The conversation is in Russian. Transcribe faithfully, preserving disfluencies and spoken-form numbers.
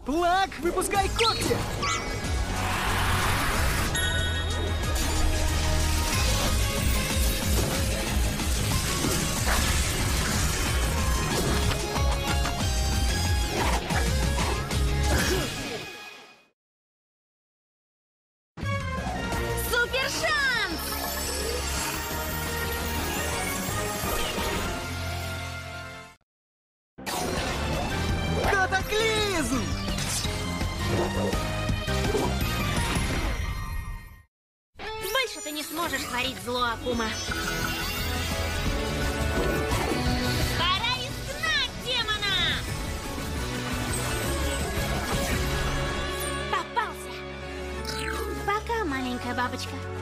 Плак, выпускай когти! Супер шанс! Катаклизм! Больше ты не сможешь творить зло, Акума. Пора изгнать демона! Попался! Пока, маленькая бабочка.